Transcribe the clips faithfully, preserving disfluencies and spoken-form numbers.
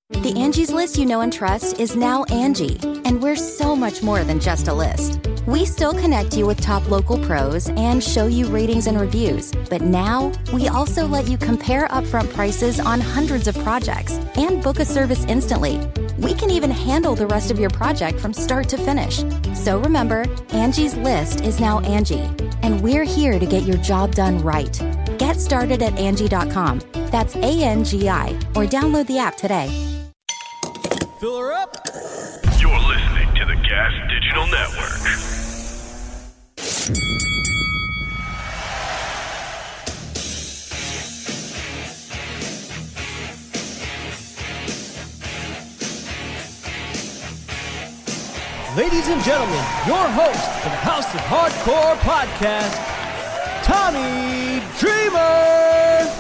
The Angie's List you know and trust is now Angie, and we're so much more than just a list. We still connect you with top local pros and show you ratings and reviews, but now we also let you compare upfront prices on hundreds of projects and book a service instantly. We can even handle the rest of your project from start to finish. So remember, Angie's List is now Angie, and we're here to get your job done right. Get started at Angie dot com. That's A N G I, or download the app today. Fill her up. You're listening to the Gas Digital Network. Ladies and gentlemen, your host for the House of Hardcore podcast, Tommy Dreamer.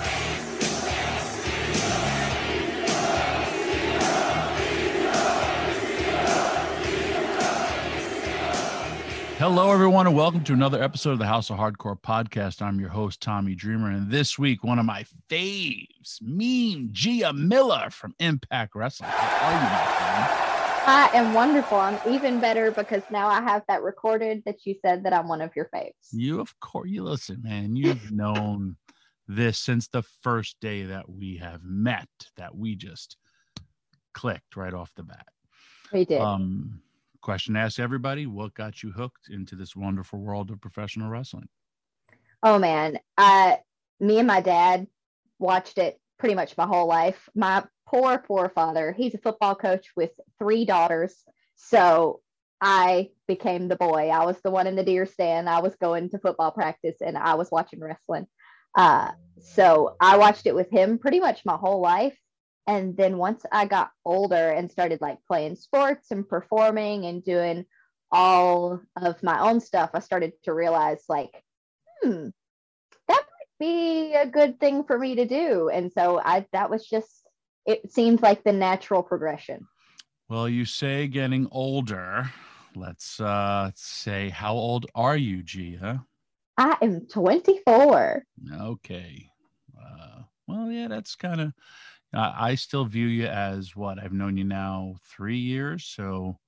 Hello, everyone, and welcome to another episode of the House of Hardcore podcast. I'm your host, Tommy Dreamer, and this week, one of my faves, Mean Gia Miller from Impact Wrestling. How are you, my friend? I am wonderful. I'm even better because now I have that recorded that you said that I'm one of your faves. You, of course, you listen, man. You've known this since the first day that we have met, that we just clicked right off the bat. We did. Um, question to ask everybody: what got you hooked into this wonderful world of professional wrestling? Oh man, uh, me and my dad watched it pretty much my whole life. My poor, poor father. He's a football coach with three daughters. So I became the boy. I was the one in the deer stand. I was going to football practice and I was watching wrestling. Uh, so I watched it with him pretty much my whole life. And then once I got older and started like playing sports and performing and doing all of my own stuff, I started to realize like, hmm, that might be a good thing for me to do. And so I, that was just, it seemed like the natural progression. Well, you say getting older. Let's uh, say, how old are you, Gia? I am twenty-four. Okay. Uh, well, yeah, that's kind of, uh, I still view you as what? I've known you now three years. So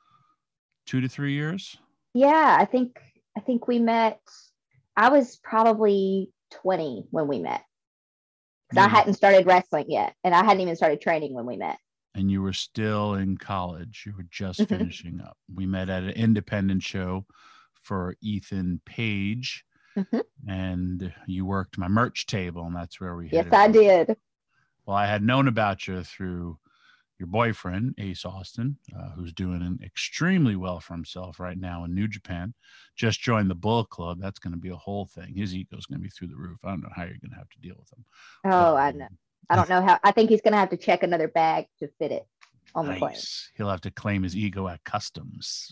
two to three years. Yeah, I think, I think we met, I was probably twenty when we met. Because I hadn't started wrestling yet, and I hadn't even started training when we met. And you were still in college. You were just Mm-hmm. finishing up. We met at an independent show for Ethan Page, Mm-hmm. and you worked my merch table, and that's where we Yes, hit it. I did. Well, I had known about you through your boyfriend, Ace Austin, uh, who's doing an extremely well for himself right now in New Japan. Just joined the Bullet Club. That's going to be a whole thing. His ego's going to be through the roof. I don't know how you're going to have to deal with him. Oh, But, I know. I don't know how. I think he's going to have to check another bag to fit it on the plane. Nice. He'll have to claim his ego at customs.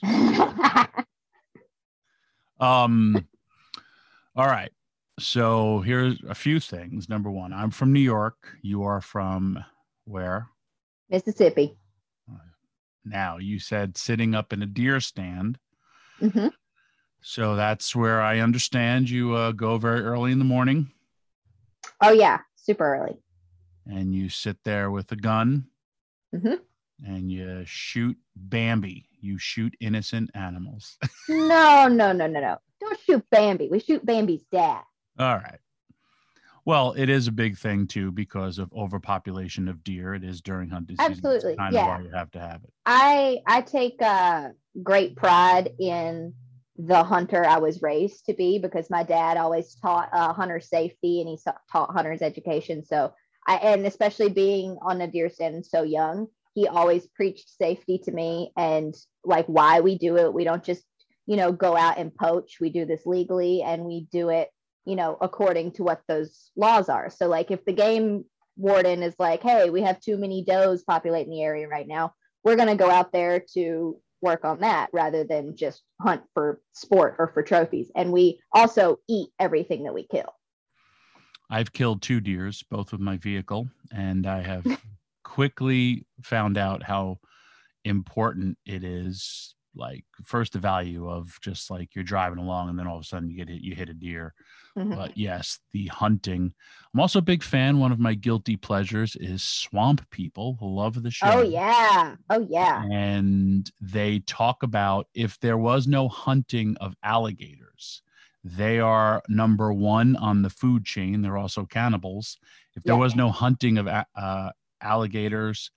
um. All right. So here's a few things. Number one, I'm from New York. You are from where? Mississippi. Now, you said sitting up in a deer stand. Mm-hmm. So that's where I understand you uh, go very early in the morning. Oh, yeah. Super early. And you sit there with a gun. Mm-hmm. And you shoot Bambi. You shoot innocent animals. No, no, no, no, no. Don't shoot Bambi. We shoot Bambi's dad. All right. Well, it is a big thing, too, because of overpopulation of deer. It is during hunting season. Absolutely. That's kind Yeah. of why you have to have it. I I take uh, great pride in the hunter I was raised to be because my dad always taught uh, hunter safety and he sa- taught hunters education. So I, and especially being on a deer stand so young, he always preached safety to me and like why we do it. We don't just, you know, go out and poach. We do this legally and we do it, you know, according to what those laws are. So like if the game warden is like, hey, we have too many does populating the area right now, we're going to go out there to work on that rather than just hunt for sport or for trophies. And we also eat everything that we kill. I've killed two deers, both with my vehicle, and I have quickly found out how important it is, like first the value of just like you're driving along and then all of a sudden you get hit, you hit a deer. Mhm. But yes, the hunting. I'm also a big fan. One of my guilty pleasures is Swamp People. Love the show. Oh yeah. Oh yeah. And they talk about if there was no hunting of alligators, they are number one on the food chain. They're also cannibals. If there Yeah. was no hunting of uh, alligators,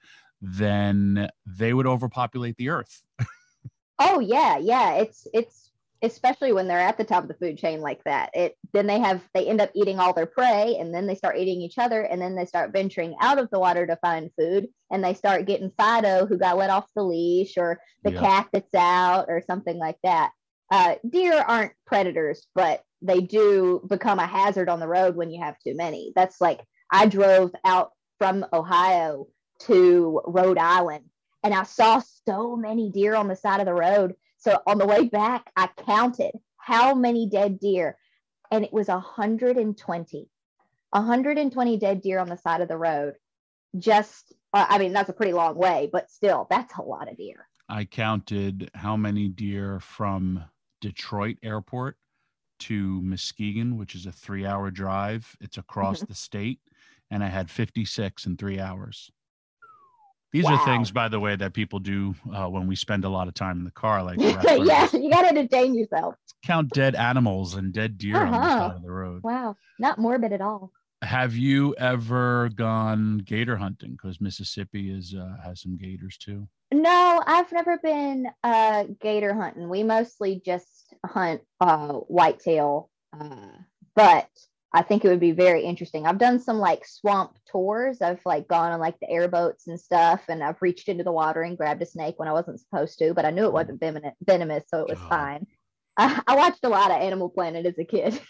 then they would overpopulate the earth. Oh yeah, yeah. It's it's especially when they're at the top of the food chain like that. It then they have they end up eating all their prey, and then they start eating each other, and then they start venturing out of the water to find food, and they start getting Fido, who got let off the leash, or the Yeah. cat that's out, or something like that. Uh, deer aren't predators, but they do become a hazard on the road when you have too many. That's like I drove out from Ohio to Rhode Island, and I saw so many deer on the side of the road. So on the way back, I counted how many dead deer, and it was one hundred twenty. one hundred twenty dead deer on the side of the road. Just, uh, I mean, that's a pretty long way, but still, that's a lot of deer. I counted how many deer from Detroit Airport to Muskegon, which is a three hour drive. It's across the state. And I had fifty-six in three hours. These Wow. are things, by the way, that people do uh, when we spend a lot of time in the car. Like Yeah, you got to entertain yourself. count dead animals and dead deer on the Uh-huh. side of the road. Wow, not morbid at all. Have you ever gone gator hunting? Because Mississippi is uh, has some gators too. No, I've never been uh, gator hunting. We mostly just hunt uh, whitetail, uh, but I think it would be very interesting. I've done some like swamp tours. I've like gone on like the airboats and stuff, and I've reached into the water and grabbed a snake when I wasn't supposed to, but I knew it wasn't venom- venomous, so it was God. fine. I, I watched a lot of Animal Planet as a kid,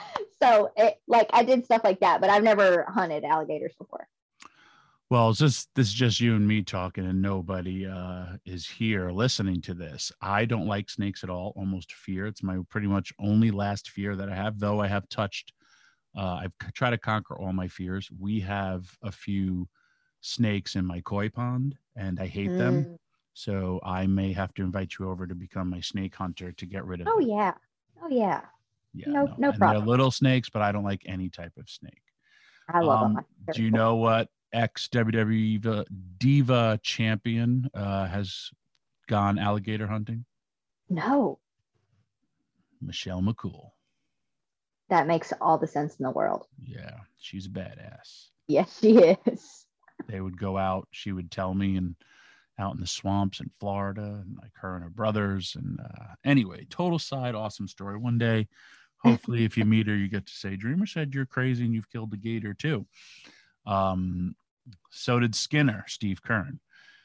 so it, like I did stuff like that, but I've never hunted alligators before. Well, it's just this is just you and me talking, and nobody uh, is here listening to this. I don't like snakes at all. Almost fear. It's my pretty much only last fear that I have. Though I have touched, uh, I've c- tried to conquer all my fears. We have a few snakes in my koi pond, and I hate them. Mm. So I may have to invite you over to become my snake hunter to get rid of. Oh them. yeah, oh yeah. Yeah, no- no and problem. They're little snakes, but I don't like any type of snake. I love Um, them. They're Do you cool. know what ex W W E diva, diva champion uh, has gone alligator hunting? No, Michelle McCool. that makes all the sense in the world. Yeah, she's a badass. Yes, she is. They would go out. She would tell me, and out in the swamps in Florida, and like her and her brothers. And uh, anyway, total side, awesome story. One day, hopefully, if you meet her, you get to say, "Dreamer said you're crazy and you've killed a gator too." Um, so did Skinner, Steve Kern.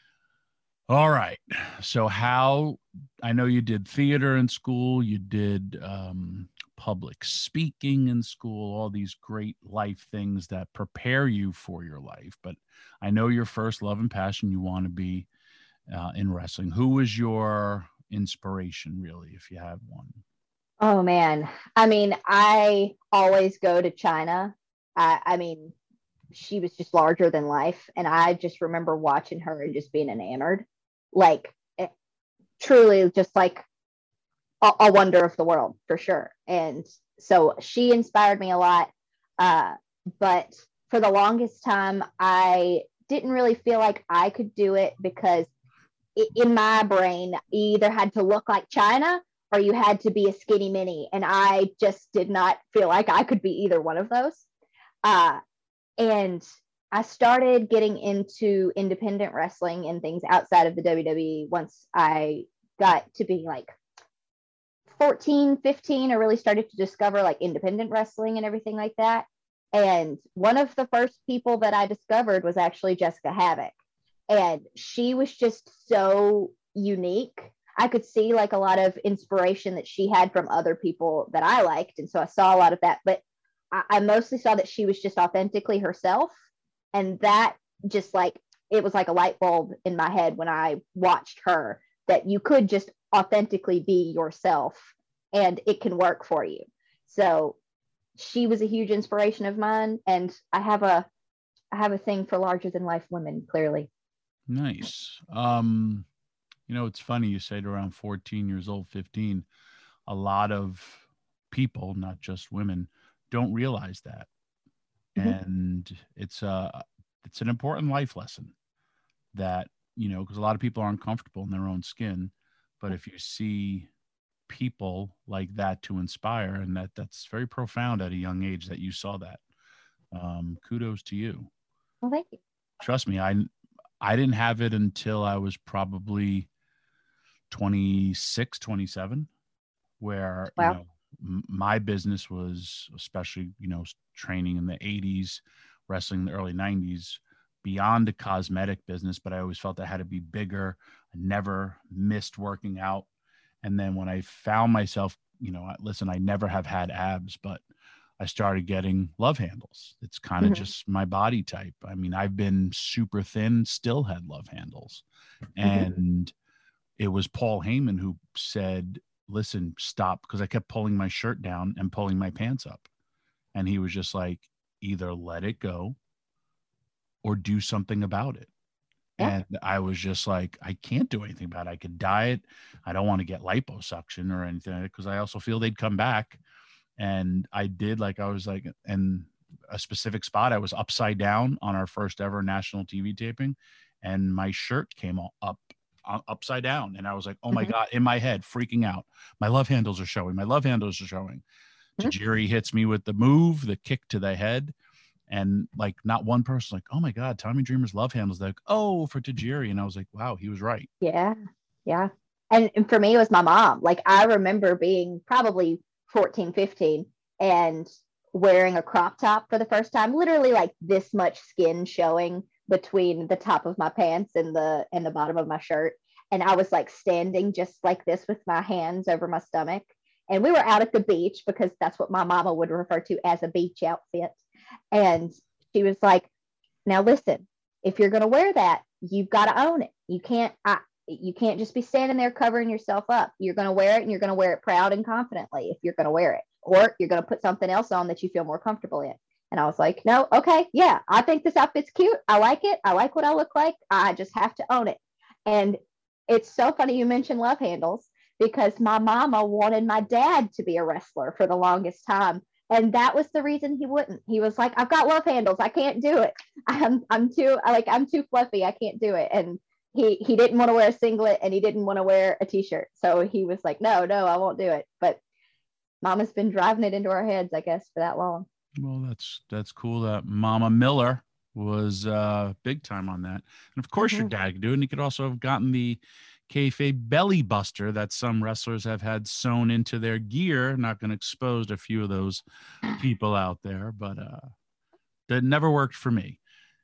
All right. So how, I know you did theater in school, you did um, public speaking in school, all these great life things that prepare you for your life. But I know your first love and passion, you want to be uh, in wrestling. Who was your inspiration, really, if you have one? Oh man. I mean, I always go to China. I, I mean, she was just larger than life. And I just remember watching her and just being enamored. Like, it, truly just like a, a wonder of the world for sure. And so she inspired me a lot. Uh, but for the longest time, I didn't really feel like I could do it because i- in my brain, you either had to look like China or you had to be a skinny mini. And I just did not feel like I could be either one of those. Uh, and I started getting into independent wrestling and things outside of the W W E once I got to be like fourteen, fifteen. I really started to discover like independent wrestling and everything like that. And one of the first people that I discovered was actually Jessica Havoc. And she was just so unique. I could see like a lot of inspiration that she had from other people that I liked. And so I saw a lot of that. But I, I mostly saw that she was just authentically herself. And that just like, it was like a light bulb in my head when I watched her, that you could just authentically be yourself and it can work for you. So she was a huge inspiration of mine. And I have a, I have a thing for larger than life women, clearly. Nice. Um, You know, it's funny you say at around fourteen years old, fifteen, a lot of people, not just women, don't realize that. Mm-hmm. And it's a, it's an important life lesson that, you know, because a lot of people aren't comfortable in their own skin. But if you see people like that to inspire, and that that's very profound at a young age that you saw that, um, kudos to you. Well, thank you. Trust me, I, I didn't have it until I was probably twenty-six, twenty-seven, where, Wow. you know, m- my business was, especially, you know, training in the eighties, wrestling in the early nineties, beyond the cosmetic business, but I always felt I had to be bigger. I never missed working out. And then when I found myself, you know, listen, I never have had abs, but I started getting love handles. It's kind of mm-hmm. just my body type. I mean, I've been super thin, still had love handles. And mm-hmm. it was Paul Heyman who said, listen, stop, because I kept pulling my shirt down and pulling my pants up. And he was just like, either let it go or do something about it. Yeah. And I was just like, I can't do anything about it. I could diet. I don't want to get liposuction or anything, because I also feel they'd come back. And I did, like, I was like, in a specific spot, I was upside down on our first ever national T V taping, and my shirt came up uh, upside down. And I was like, oh my mm-hmm. God, in my head, freaking out. My love handles are showing. My love handles are showing. Mm-hmm. Tajiri hits me with the move, the kick to the head. And like, not one person like, oh my God, Tommy Dreamer's love handles. Like, oh, for Tajiri. And I was like, wow, he was right. Yeah. Yeah. And, and for me, it was my mom. Like, I remember being probably fourteen, fifteen and wearing a crop top for the first time, literally like this much skin showing between the top of my pants and the, and the bottom of my shirt. And I was like standing just like this with my hands over my stomach. And we were out at the beach, because that's what my mama would refer to as a beach outfit. And she was like, now listen, if you're going to wear that, you've got to own it. You can't, I, you can't just be standing there covering yourself up. You're going to wear it, and you're going to wear it proud and confidently if you're going to wear it, or you're going to put something else on that you feel more comfortable in. And I was like, no, okay, yeah, I think this outfit's cute. I like it. I like what I look like. I just have to own it. And it's so funny you mentioned love handles, because my mama wanted my dad to be a wrestler for the longest time. And that was the reason he wouldn't. He was like, I've got love handles. I can't do it. I'm I'm too like I'm too fluffy. I can't do it. And he he didn't want to wear a singlet, and he didn't want to wear a t-shirt. So he was like, no, no, I won't do it. But Mama's been driving it into our heads, I guess, for that long. Well, that's that's cool that Mama Miller was uh, big time on that. And of course, mm-hmm. your dad could do it. And he could also have gotten the kayfabe belly buster that some wrestlers have had sewn into their gear. Not going to expose a few of those people out there, but uh, that never worked for me.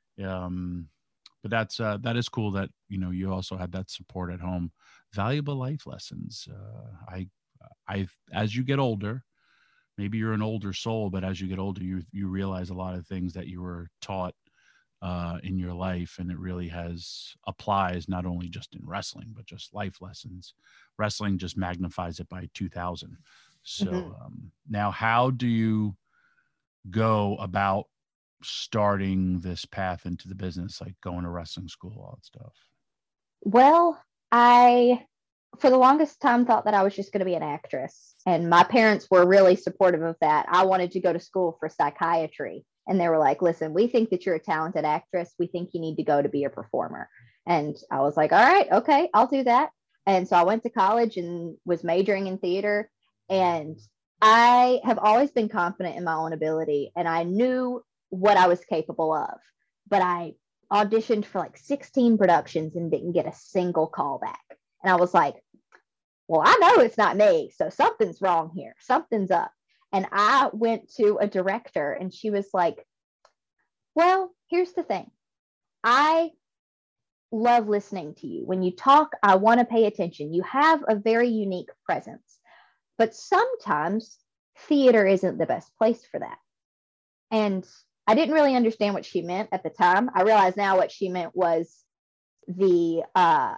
Um, but that's uh, that is cool that, you know, you also had that support at home. Valuable life lessons. Uh, I, I, as you get older, maybe you're an older soul, but as you get older, you you realize a lot of things that you were taught uh, in your life, and it really has applies not only just in wrestling, but just life lessons. Wrestling just magnifies it by two thousand. So mm-hmm. um, now, how do you go about starting this path into the business, like going to wrestling school, all that stuff? Well, I, for the longest time, thought that I was just going to be an actress. And my parents were really supportive of that. I wanted to go to school for psychiatry. And they were like, listen, we think that you're a talented actress. We think you need to go to be a performer. And I was like, all right, okay, I'll do that. And so I went to college and was majoring in theater. And I have always been confident in my own ability. And I knew what I was capable of. But I auditioned for like sixteen productions and didn't get a single call back. And I was like, well, I know it's not me. So something's wrong here. Something's up. And I went to a director, and she was like, well, here's the thing. I love listening to you. When you talk, I want to pay attention. You have a very unique presence, but sometimes theater isn't the best place for that. And I didn't really understand what she meant at the time. I realize now what she meant was the, uh,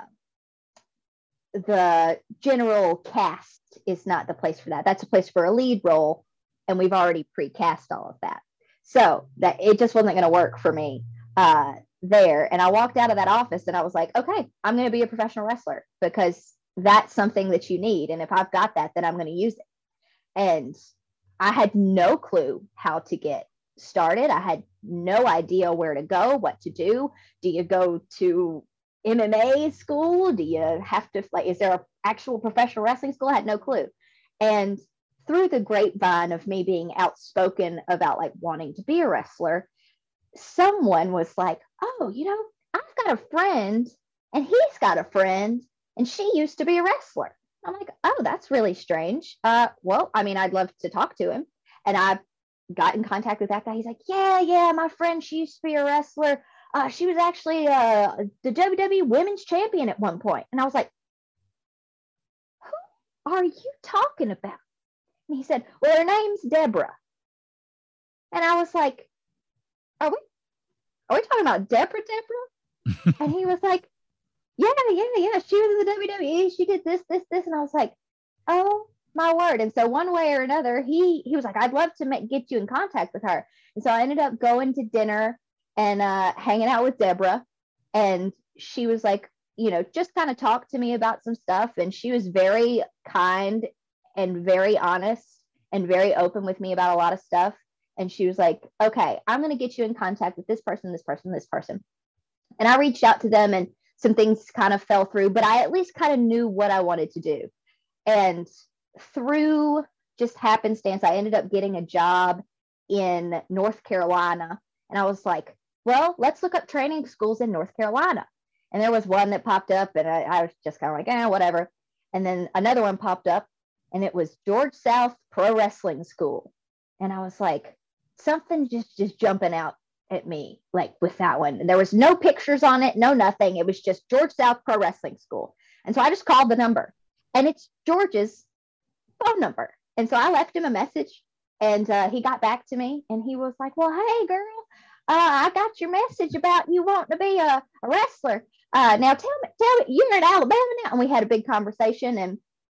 the general cast is not the place for that. That's a place for a lead role, and we've already pre-cast all of that. So that it just wasn't going to work for me. Uh, there. And I walked out of that office and I was like, okay, I'm going to be a professional wrestler because that's something that you need. And if I've got that, then I'm going to use it. And I had no clue how to get started. I had no idea where to go, what to do. Do you go to M M A school? Do you have to, like, is there an actual professional wrestling school? I had no clue. And through the grapevine of me being outspoken about like wanting to be a wrestler, someone was like, oh, you know, I've got a friend and he's got a friend and she used to be a wrestler. I'm like, oh, that's really strange. Uh, well, I mean, I'd love to talk to him. And I got in contact with that guy. He's like, yeah, yeah, my friend, she used to be a wrestler. Uh, she was actually uh, the W W E Women's Champion at one point. And I was like, who are you talking about? And he said, well, her name's Deborah. And I was like, are we, are we talking about Deborah, Deborah? And he was like, yeah, yeah, yeah. She was in the W W E. She did this, this, this. And I was like, oh my word. And so one way or another, he, he was like, I'd love to make, get you in contact with her. And so I ended up going to dinner and uh, hanging out with Deborah. And she was like, you know, just kind of talked to me about some stuff. And she was very kind and very honest and very open with me about a lot of stuff. And she was like, okay, I'm going to get you in contact with this person, this person, this person. And I reached out to them and some things kind of fell through, but I at least kind of knew what I wanted to do. And through just happenstance, I ended up getting a job in North Carolina. And I was like, well, let's look up training schools in North Carolina. And there was one that popped up and I, I was just kind of like, eh, whatever. And then another one popped up and it was George South Pro Wrestling School. And I was like, something just, just jumping out at me, like with that one. And there was no pictures on it, no nothing. It was just George South Pro Wrestling School. And so I just called the number and it's George's phone number. And so I left him a message and uh, he got back to me and he was like, well, hey girl, uh, I got your message about you wanting to be a, a wrestler. Uh, now tell me, tell me, you're in Alabama now. And we had a big conversation and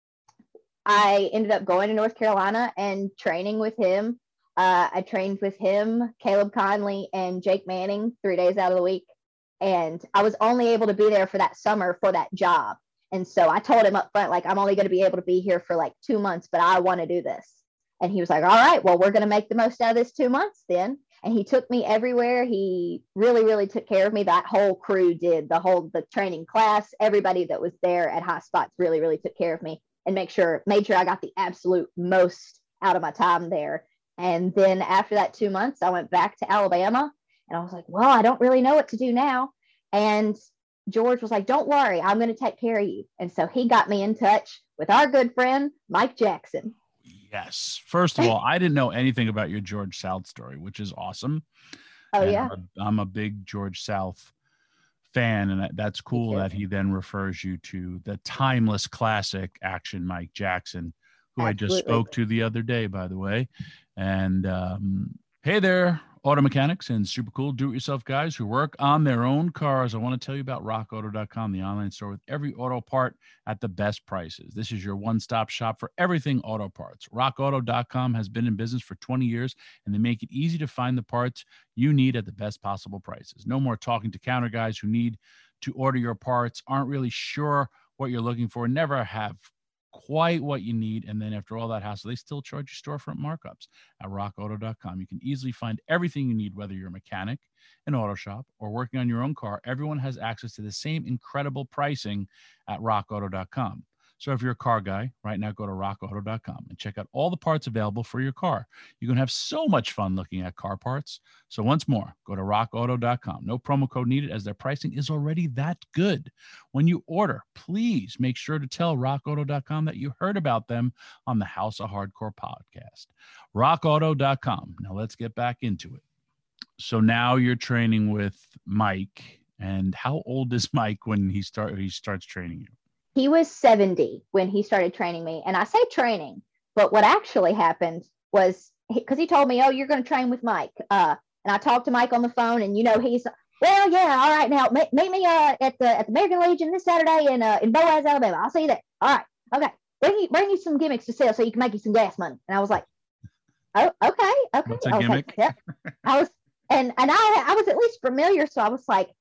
I ended up going to North Carolina and training with him. Uh, I trained with him, Caleb Conley, and Jake Manning three days out of the week. And I was only able to be there for that summer for that job. And so I told him up front, like, I'm only going to be able to be here for like two months, but I want to do this. And he was like, all right, well, we're going to make the most out of this two months then. And he took me everywhere. He really, really took care of me. That whole crew did, the whole, the training class, everybody that was there at High Spots really, really took care of me and make sure, made sure I got the absolute most out of my time there. And then after that two months, I went back to Alabama and I was like, well, I don't really know what to do now. And George was like, don't worry, I'm going to take care of you. And so he got me in touch with our good friend, Mike Jackson. Yes. First of all, I didn't know anything about your George South story, which is awesome. Oh, and yeah. I'm a, I'm a big George South fan. And that, that's cool that he then refers you to the timeless classic Action Mike Jackson, who Absolutely. I just spoke to the other day, by the way. And um, hey there, auto mechanics and super cool do-it-yourself guys who work on their own cars. I want to tell you about rock auto dot com, the online store with every auto part at the best prices. This is your one-stop shop for everything auto parts. rock auto dot com has been in business for twenty years, and they make it easy to find the parts you need at the best possible prices. No more talking to counter guys who need to order your parts, aren't really sure what you're looking for, never have quite what you need, and then after all that hassle, they still charge you storefront markups. At rock auto dot com, you can easily find everything you need, whether you're a mechanic, an auto shop, or working on your own car. Everyone has access to the same incredible pricing at rock auto dot com. So if you're a car guy, right now go to rock auto dot com and check out all the parts available for your car. You're going to have so much fun looking at car parts. So once more, go to rock auto dot com. No promo code needed as their pricing is already that good. When you order, please make sure to tell rock auto dot com that you heard about them on the House of Hardcore podcast. rock auto dot com. Now let's get back into it. So now you're training with Mike. And how old is Mike when he start he starts training you? He was seventy when he started training me. And I say training, but what actually happened was, because he, he told me, oh, you're going to train with Mike. Uh, and I talked to Mike on the phone, and, you know, he's, well, yeah, all right, now meet, meet me uh, at the at the American Legion this Saturday in uh, in Boaz, Alabama. I'll see you there. All right, okay. Bring you, bring you some gimmicks to sell so you can make you some gas money. And I was like, oh, okay, okay. What's a I was gimmick? Like, yeah. I was, and, and I, I was at least familiar, so I was like,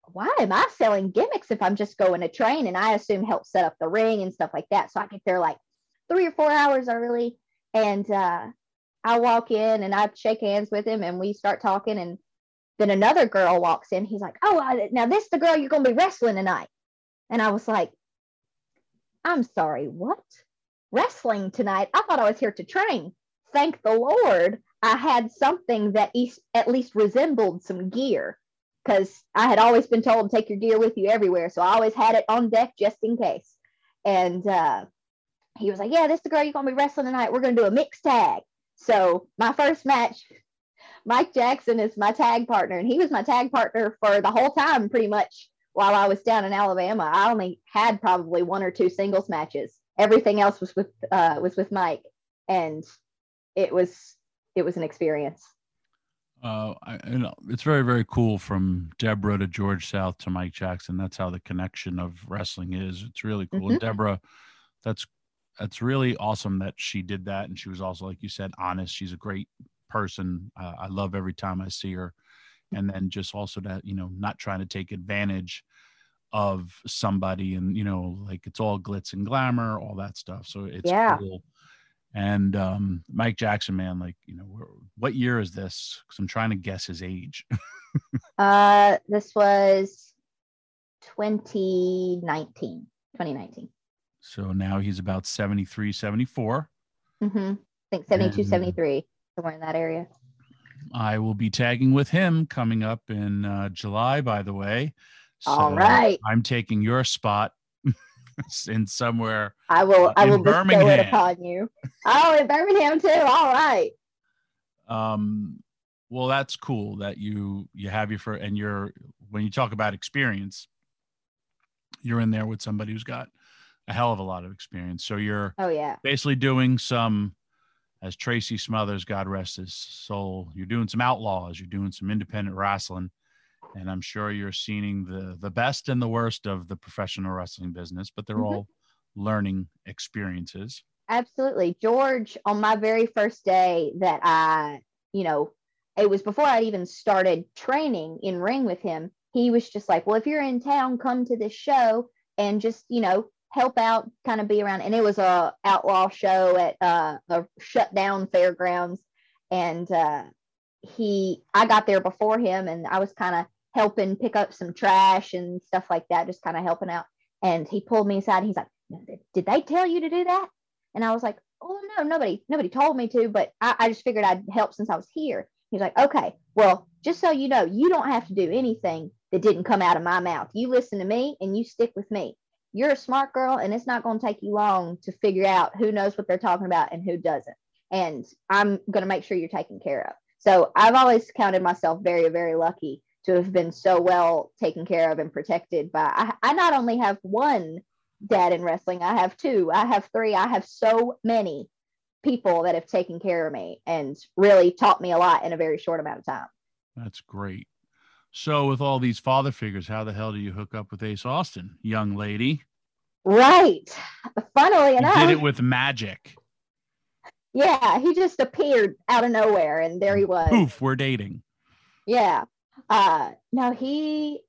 why am I selling gimmicks if I'm just going to train? And I assume help set up the ring and stuff like that. So I get there like three or four hours early. And uh, I walk in and I shake hands with him and we start talking. And then another girl walks in. He's like, oh, I, now this is the girl you're going to be wrestling tonight. And I was like, I'm sorry, what? Wrestling tonight? I thought I was here to train. Thank the Lord I had something that at least resembled some gear, because I had always been told to take your gear with you everywhere. So I always had it on deck just in case. And uh, he was like, yeah, this is the girl you're going to be wrestling tonight. We're going to do a mixed tag. So my first match, Mike Jackson is my tag partner, and he was my tag partner for the whole time pretty much while I was down in Alabama. I only had probably one or two singles matches. Everything else was with uh, was with Mike, and it was it was an experience. Uh, I, you know, it's very, very cool from Deborah to George South to Mike Jackson. That's how the connection of wrestling is. It's really cool. Mm-hmm. And Deborah, that's that's really awesome that she did that, and she was also, like you said, honest. She's a great person. Uh, I love every time I see her. And then just also that, you know, not trying to take advantage of somebody, and, you know, like it's all glitz and glamour, all that stuff. So it's yeah. cool. And um, Mike Jackson, man, like, you know, what year is this? Because I'm trying to guess his age. uh, this was twenty nineteen. So now he's about seventy-three, seventy-four. Mm-hmm. I think seventy-two, and seventy-three, somewhere in that area. I will be tagging with him coming up in uh, July, by the way. So all right. I'm taking your spot in somewhere. I will. Uh, I will Birmingham. bestow it upon you. Oh, in Birmingham too. All right. Um. Well, that's cool that you you have your for and you're when you talk about experience, you're in there with somebody who's got a hell of a lot of experience. So you're oh yeah basically doing some, as Tracy Smothers, God rest his soul, you're doing some outlaws, you're doing some independent wrestling. And I'm sure you're seeing the the best and the worst of the professional wrestling business, but they're mm-hmm. all learning experiences. Absolutely. George, on my very first day that I, you know, it was before I even started training in ring with him, he was just like, well, if you're in town, come to this show and just, you know, help out, kind of be around. And it was a outlaw show at uh, a shut down fairgrounds. And uh, he, I got there before him, and I was kind of helping pick up some trash and stuff like that, just kind of helping out. And he pulled me aside. And he's like, did they tell you to do that? And I was like, oh no, nobody, nobody told me to, but I, I just figured I'd help since I was here. He's like, okay, well, just so you know, you don't have to do anything that didn't come out of my mouth. You listen to me and you stick with me. You're a smart girl, and it's not going to take you long to figure out who knows what they're talking about and who doesn't. And I'm going to make sure you're taken care of. So I've always counted myself very, very lucky to have been so well taken care of and protected by, I, I not only have one dad in wrestling, I have two, I have three, I have so many people that have taken care of me and really taught me a lot in a very short amount of time. That's great. So with all these father figures, how the hell do you hook up with Ace Austin, young lady? Right. Funnily enough. You did it with magic. Yeah, he just appeared out of nowhere, and there he was. Poof, we're dating. Yeah. Uh, no, he,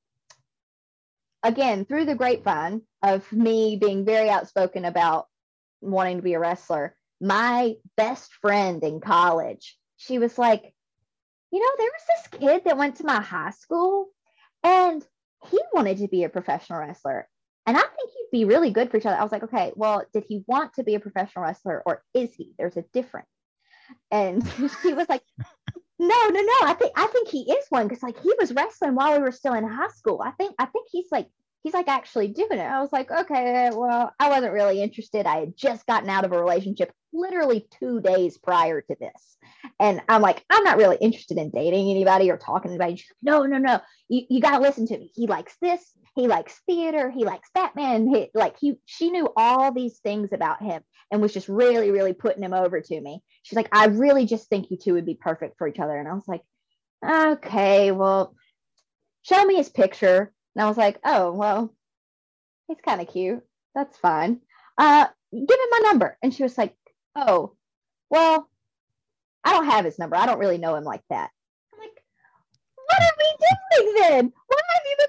again, through the grapevine of me being very outspoken about wanting to be a wrestler, my best friend in college, she was like, you know, there was this kid that went to my high school, and he wanted to be a professional wrestler. And I think he'd be really good for each other. I was like, okay, well, did he want to be a professional wrestler, or is he? There's a difference. And she was like, no, no, no. I think I think he is one, because like he was wrestling while we were still in high school. I think I think he's like he's like actually doing it. I was like, okay, well, I wasn't really interested. I had just gotten out of a relationship literally two days prior to this. And I'm like, I'm not really interested in dating anybody or talking to anybody. She's like, no, no, no. You, you got to listen to me. He likes this. He likes theater. He likes Batman. He, like he, she knew all these things about him and was just really, really putting him over to me. She's like, I really just think you two would be perfect for each other. And I was like, okay, well, show me his picture. And I was like, oh, well, he's kind of cute. That's fine. Uh, give him my number. And she was like, oh, well, I don't have his number. I don't really know him like that. I'm like, what are we doing then? Why have you been putting this guy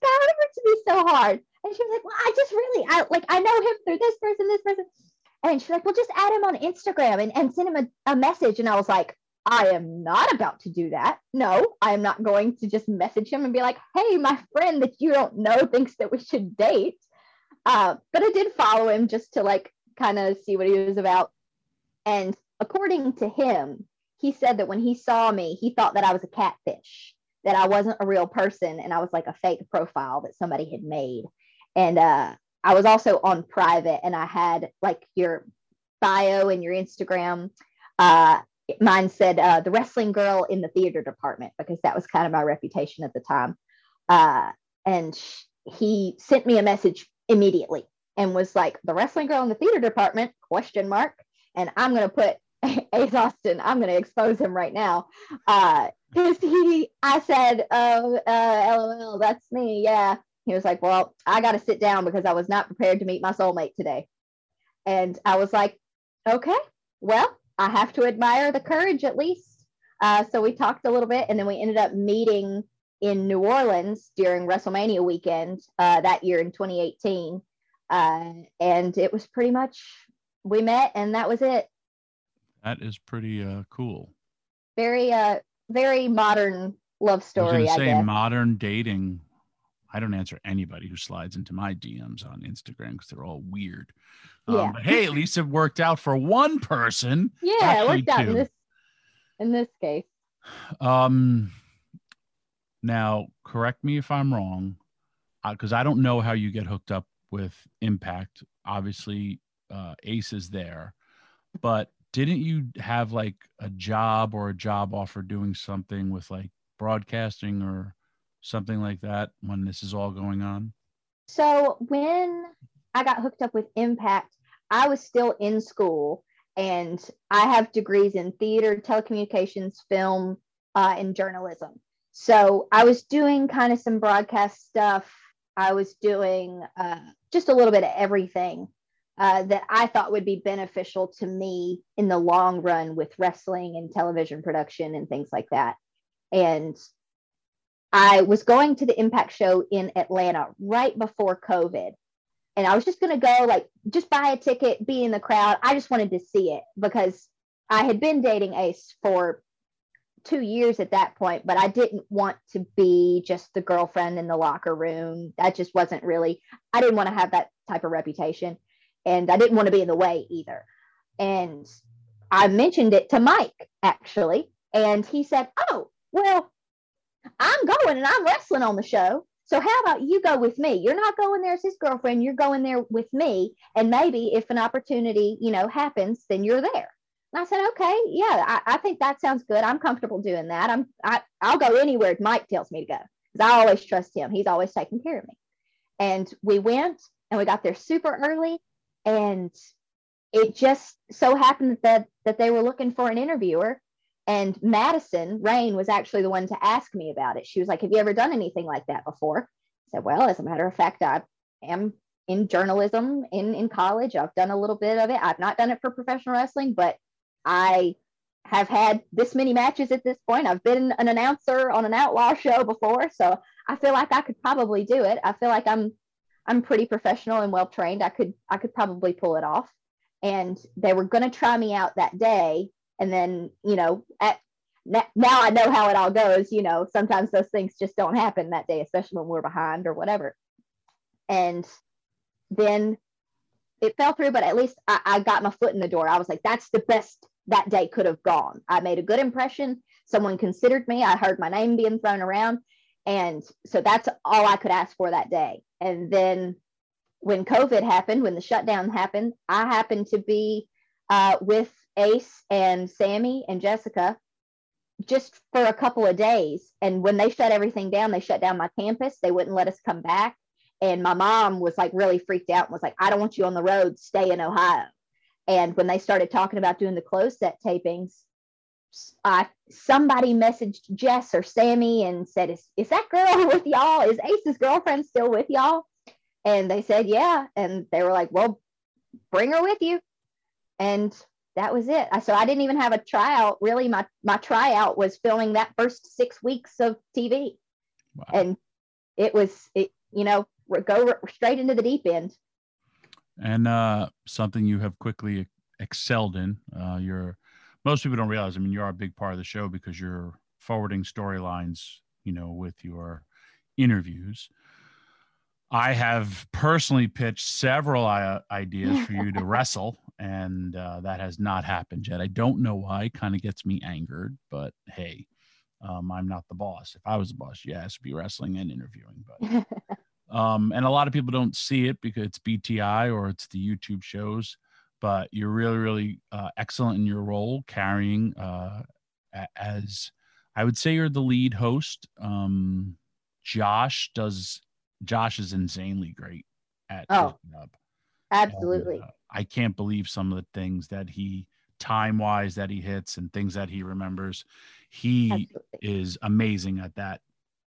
found it to be so hard. And she was like, well, I just really, I like, I know him through this person, this person. And she's like, well, just add him on Instagram and, and send him a, a message. And I was like, I am not about to do that. No, I am not going to just message him and be like, hey, my friend that you don't know thinks that we should date. Uh, but I did follow him just to like kind of see what he was about. And according to him, he said that when he saw me, he thought that I was a catfish, that I wasn't a real person. And I was like a fake profile that somebody had made. And uh, I was also on private, and I had like your bio and your Instagram. Uh, mine said uh, the wrestling girl in the theater department, because that was kind of my reputation at the time. Uh, and sh- he sent me a message immediately and was like, the wrestling girl in the theater department, question mark. And I'm going to put Ace Austin, I'm going to expose him right now. Uh, cause he, I said, oh, uh, LOL, that's me. Yeah. He was like, well, I got to sit down because I was not prepared to meet my soulmate today. And I was like, okay, well, I have to admire the courage at least. Uh, so we talked a little bit, and then we ended up meeting in New Orleans during WrestleMania weekend uh, that year in twenty eighteen. Uh, and it was pretty much, we met and that was it. That is pretty uh, cool. Very, uh, very modern love story. I was going to say guess. modern dating. I don't answer anybody who slides into my D Ms on Instagram because they're all weird. Um, Yeah. But hey, at least it worked out for one person. Yeah, it worked out in two. this in this case. Um, now, correct me if I'm wrong, because uh, I don't know how you get hooked up with Impact. Obviously, uh, Ace is there, but didn't you have like a job or a job offer doing something with like broadcasting or something like that when this is all going on? So when I got hooked up with Impact, I was still in school, and I have degrees in theater, telecommunications, film, uh, and journalism. So I was doing kind of some broadcast stuff. I was doing uh, just a little bit of everything uh, that I thought would be beneficial to me in the long run with wrestling and television production and things like that. And I was going to the Impact show in Atlanta right before COVID. And I was just going to go, like, just buy a ticket, be in the crowd. I just wanted to see it because I had been dating Ace for two years at that point, but I didn't want to be just the girlfriend in the locker room. That just wasn't really, I didn't want to have that type of reputation. And I didn't want to be in the way either. And I mentioned it to Mike, actually. And he said, oh, well, I'm going and I'm wrestling on the show. So how about you go with me? You're not going there as his girlfriend. You're going there with me. And maybe if an opportunity, you know, happens, then you're there. And I said, okay, yeah, I, I think that sounds good. I'm comfortable doing that. I'm, I, I'll go anywhere Mike tells me to go because I always trust him. He's always taking care of me. And we went and we got there super early. And it just so happened that, that they were looking for an interviewer. And Madison Rain was actually the one to ask me about it. She was like, have you ever done anything like that before? I said, well, as a matter of fact, I am in journalism in, in college. I've done a little bit of it. I've not done it for professional wrestling, but I have had this many matches at this point. I've been an announcer on an outlaw show before. So I feel like I could probably do it. I feel like I'm I'm pretty professional and well-trained. I could I could probably pull it off. And they were going to try me out that day. And then, you know, at, now I know how it all goes. You know, sometimes those things just don't happen that day, especially when we're behind or whatever. And then it fell through, but at least I, I got my foot in the door. I was like, that's the best that day could have gone. I made a good impression. Someone considered me. I heard my name being thrown around. And so that's all I could ask for that day. And then when COVID happened, when the shutdown happened, I happened to be uh, with Ace and Sammy and Jessica just for a couple of days. And when they shut everything down, they shut down my campus. They wouldn't let us come back. And my mom was like really freaked out and was like, I don't want you on the road, stay in Ohio. And when they started talking about doing the closed set tapings, uh, somebody messaged Jess or Sammy and said, is, is that girl with y'all? Is Ace's girlfriend still with y'all? And they said, yeah. And they were like, well, bring her with you. And that was it. So I didn't even have a tryout. Really, my, my tryout was filming that first six weeks of T V. Wow. And it was, it, you know, go straight into the deep end. And uh, something you have quickly excelled in. Uh, you're most people don't realize. I mean, you are a big part of the show because you're forwarding storylines, you know, with your interviews. I have personally pitched several uh, ideas for you to wrestle, and uh, that has not happened yet. I don't know why. It kind of gets me angered, but hey, um, I'm not the boss. If I was the boss, yeah, I should be wrestling and interviewing. But um, and a lot of people don't see it because it's B T I or it's the YouTube shows. But you're really, really uh, excellent in your role, carrying uh, as I would say you're the lead host. Um, Josh does. Josh is insanely great at oh, his job. Absolutely. And, uh, I can't believe some of the things that he time wise that he hits and things that he remembers. He absolutely. Is amazing at that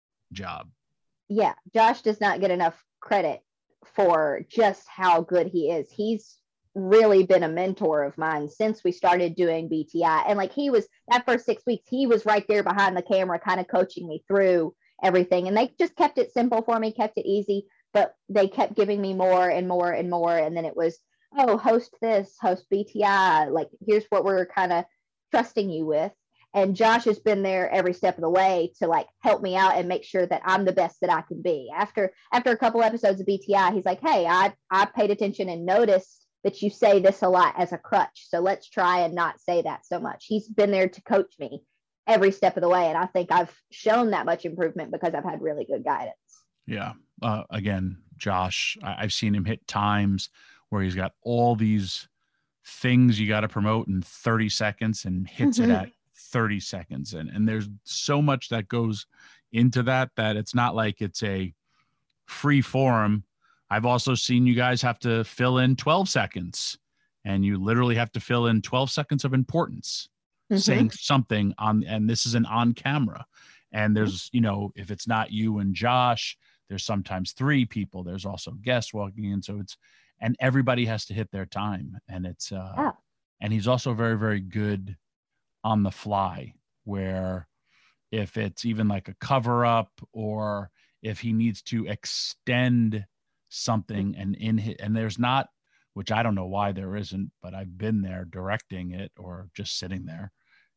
job. Yeah. Josh does not get enough credit for just how good he is. He's really been a mentor of mine since we started doing B T I. And like he was that first six weeks, he was right there behind the camera, kind of coaching me through everything. And they just kept it simple for me, kept it easy, but they kept giving me more and more and more. And then it was, oh, host this, host B T I. Like, here's what we're kind of trusting you with. And Josh has been there every step of the way to like help me out and make sure that I'm the best that I can be. After after a couple episodes of B T I, he's like, hey, I, I paid attention and noticed that you say this a lot as a crutch. So let's try and not say that so much. He's been there to coach me every step of the way. And I think I've shown that much improvement because I've had really good guidance. Yeah. Uh, again, Josh, I- I've seen him hit times where he's got all these things you got to promote in thirty seconds and hits mm-hmm. it at thirty seconds. And, and there's so much that goes into that, that it's not like it's a free forum. I've also seen you guys have to fill in twelve seconds, and you literally have to fill in twelve seconds of importance. Mm-hmm. Saying something on, and this is an on camera, and there's, you know, if it's not you and Josh, there's sometimes three people, there's also guests walking in. So it's, and everybody has to hit their time. And it's, uh, yeah. and he's also very, very good on the fly, where if it's even like a cover up, or if he needs to extend something and in hit, and there's not, which I don't know why there isn't, but I've been there directing it or just sitting there,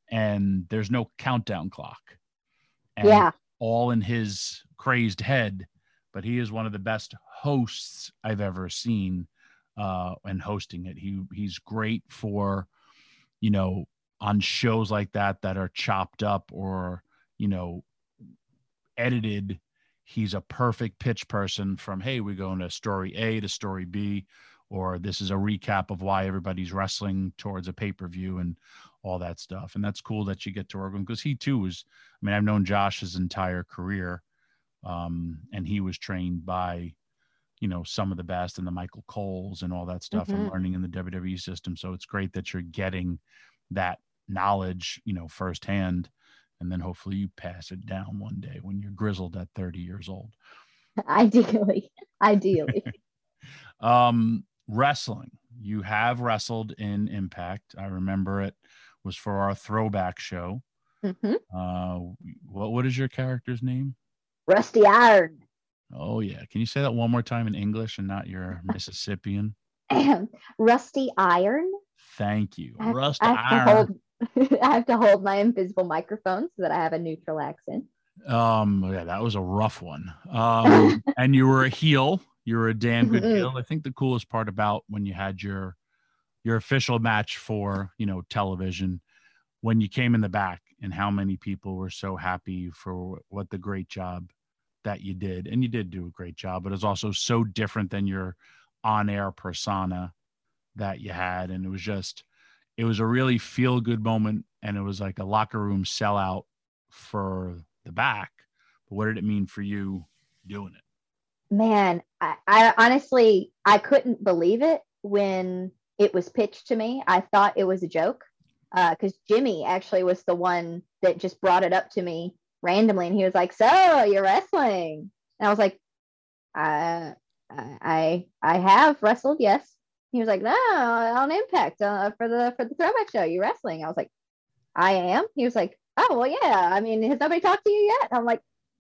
and there's no countdown clock. And yeah. all in his crazed head, but he is one of the best hosts I've ever seen uh, and hosting it. He he's great for, you know, on shows like that, that are chopped up or, you know, edited. He's a perfect pitch person from, hey, we're going to story A to story B, or this is a recap of why everybody's wrestling towards a pay-per-view and all that stuff. And that's cool that you get to work with him, because he too was, I mean, I've known Josh his entire career, um, and he was trained by, you know, some of the best, and the Michael Coles and all that stuff, mm-hmm. and learning in the W W E system. So it's great that you're getting that knowledge, you know, firsthand, and then hopefully you pass it down one day when you're grizzled at thirty years old. Ideally, ideally. um, Wrestling. You have wrestled in Impact. I remember it was for our throwback show. Mm-hmm. Uh, what what is your character's name? Rusty Iron. Oh yeah. Can you say that one more time in English and not your Mississippian? Rusty Iron. Thank you. I have, Rusty I have Iron. To hold, I have to hold my invisible microphone so that I have a neutral accent. Um, yeah, that was a rough one. Um, and you were a heel. You were a damn good Mm-hmm. heel. I think the coolest part about when you had your your official match for, you know, television, when you came in the back, and how many people were so happy for what the great job that you did. And you did do a great job, but it's also so different than your on-air persona that you had. And it was just, it was a really feel-good moment, and it was like a locker room sellout for the back. But what did it mean for you doing it? Man, I, I honestly, I couldn't believe it when it was pitched to me. I thought it was a joke, because uh, Jimmy actually was the one that just brought it up to me randomly, and he was like, "So you're wrestling?" And I was like, "I, I, I have wrestled, yes." He was like, "No, on Impact uh, for the for the throwback show, you're wrestling." I was like, "I am." He was like, "Oh well, yeah. I mean, has nobody talked to you yet?" I'm like,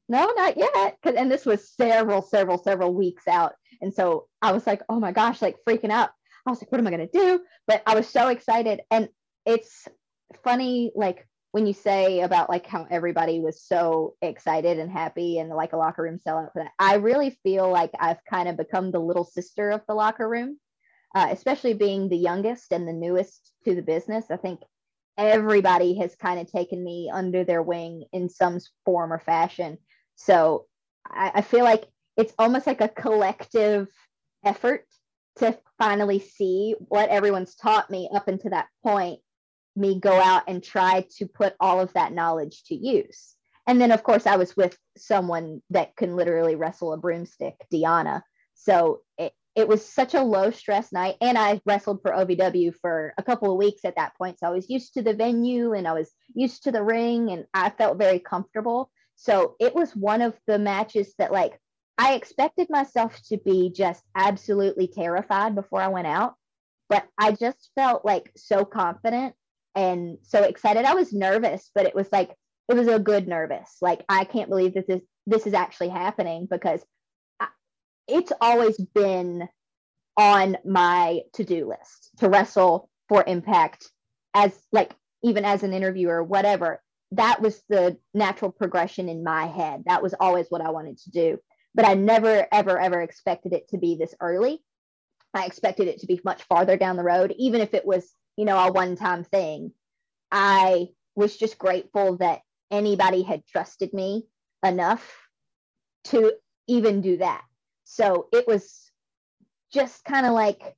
no, not yet. Cause, and this was several, several, several weeks out. And so I was like, oh my gosh, like freaking out. I was like, what am I going to do? But I was so excited. And it's funny, like when you say about like how everybody was so excited and happy and like a locker room sellout for that, I really feel like I've kind of become the little sister of the locker room, uh, especially being the youngest and the newest to the business. I think everybody has kind of taken me under their wing in some form or fashion. So I, I feel like it's almost like a collective effort to finally see what everyone's taught me up until that point, me go out and try to put all of that knowledge to use. And then, of course, I was with someone that can literally wrestle a broomstick, Deanna. So it, it was such a low stress night. And I wrestled for O V W for a couple of weeks at that point. So I was used to the venue and I was used to the ring and I felt very comfortable. So it was one of the matches that, like, I expected myself to be just absolutely terrified before I went out, but I just felt like so confident and so excited. I was nervous, but it was like, it was a good nervous. Like, I can't believe that this, this is actually happening, because I, it's always been on my to-do list to wrestle for Impact, as like, even as an interviewer, whatever. That was the natural progression in my head. That was always what I wanted to do. But I never, ever, ever expected it to be this early. I expected it to be much farther down the road, even if it was, you know, a one-time thing. I was just grateful that anybody had trusted me enough to even do that. So it was just kind of like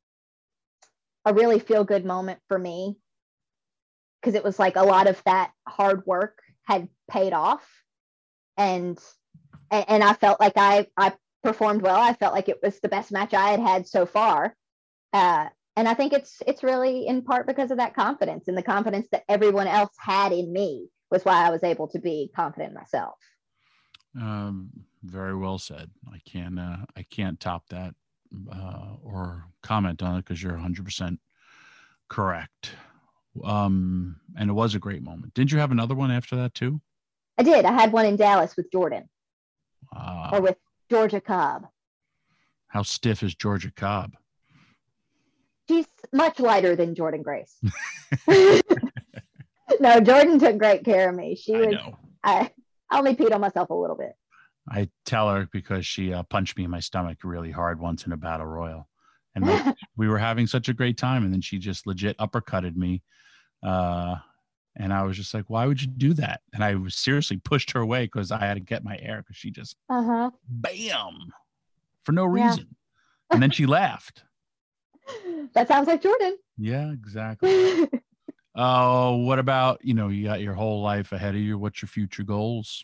a really feel-good moment for me, because it was like a lot of that hard work had paid off, and and, and I felt like I I performed well. I felt like it was the best match I had had so far, uh, and I think it's it's really in part because of that confidence, and the confidence that everyone else had in me was why I was able to be confident in myself. Um, very well said. I can't uh, I can't top that uh, or comment on it, because you're one hundred percent correct. Um, and it was a great moment. Didn't you have another one after that too? I did. I had one in Dallas with Jordan, Uh, or with Georgia Cobb. How stiff is Georgia Cobb? She's much lighter than Jordan Grace. No, Jordan took great care of me. She I was. know. I, I only peed on myself a little bit. I tell her because she uh, punched me in my stomach really hard once in a battle royal, and like, we were having such a great time, and then she just legit uppercutted me, uh, and I was just like, "Why would you do that?" And I was seriously pushed her away because I had to get my air, because she just Uh huh. bam for no Yeah. reason, and then she laughed. That sounds like Jordan. Yeah, exactly. Oh, uh, what about, you know, you got your whole life ahead of you. What's your future goals?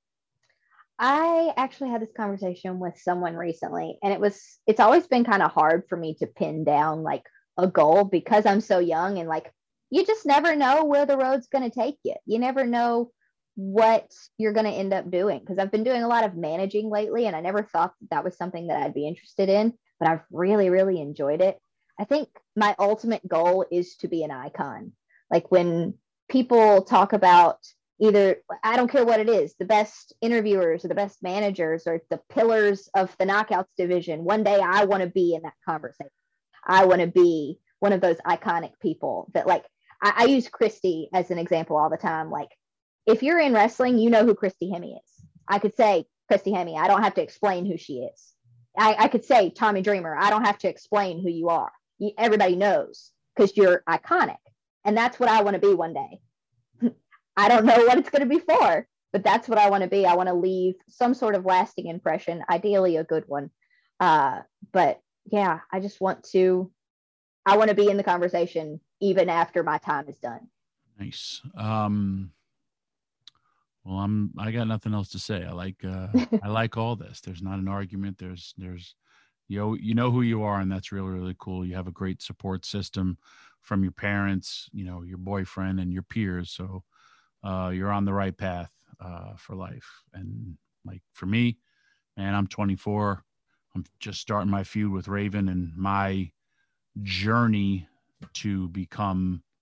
I actually had this conversation with someone recently, and it was, it's always been kind of hard for me to pin down like a goal, because I'm so young, and like, you just never know where the road's going to take you. You never know what you're going to end up doing, because I've been doing a lot of managing lately, and I never thought that, that was something that I'd be interested in, but I've really, really enjoyed it. I think my ultimate goal is to be an icon. Like, when people talk about either, I don't care what it is, the best interviewers or the best managers or the pillars of the knockouts division, one day I want to be in that conversation. I want to be one of those iconic people that, like, I, I use Christy as an example all the time. Like, if you're in wrestling, you know who Christy Hemme is. I could say Christy Hemme. I don't have to explain who she is. I, I could say Tommy Dreamer. I don't have to explain who you are. You, everybody knows, because you're iconic. And that's what I want to be one day. I don't know what it's going to be for, but that's what I want to be. I want to leave some sort of lasting impression, ideally a good one. Uh, but yeah, I just want to, I want to be in the conversation even after my time is done. Nice. Um, well, I'm, I got nothing else to say. I like, uh, I like all this. There's not an argument. There's, there's, you know, you know who you are, and that's really, really cool. You have a great support system from your parents, you know, your boyfriend and your peers. So, uh, you're on the right path, uh, for life. And like for me, man, I'm twenty-four. I'm just starting my feud with Raven, and my journey to become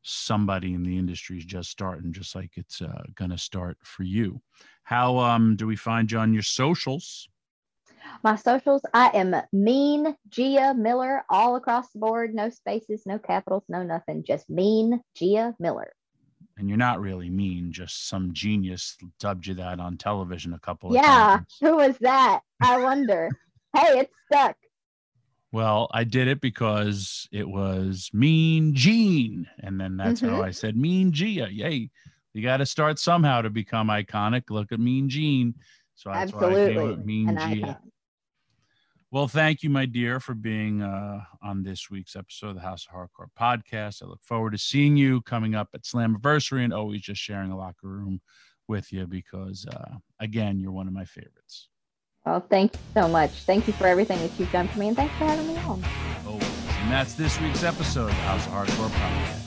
somebody in the industry is just starting, just like it's uh, going to start for you. How um, do we find you on your socials? My socials, I am Mean Gia Miller all across the board. No spaces, no capitals, no nothing. Just Mean Gia Miller. And you're not really mean, just some genius dubbed you that on television a couple of yeah, times. Yeah, who was that? I wonder. Hey, it's stuck. Well, I did it because it was Mean Gene. And then that's mm-hmm. how I said Mean Gia. Yay. You got to start somehow to become iconic. Look at Mean Gene. So that's Absolutely. why I came with Mean An Gia. icon. Well, thank you, my dear, for being uh, on this week's episode of the House of Hardcore podcast. I look forward to seeing you coming up at Slammiversary and always just sharing a locker room with you because, uh, again, you're one of my favorites. Well, thank you so much. Thank you for everything that you've done for me, and thanks for having me on. Always. And that's this week's episode of the House of Hardcore podcast.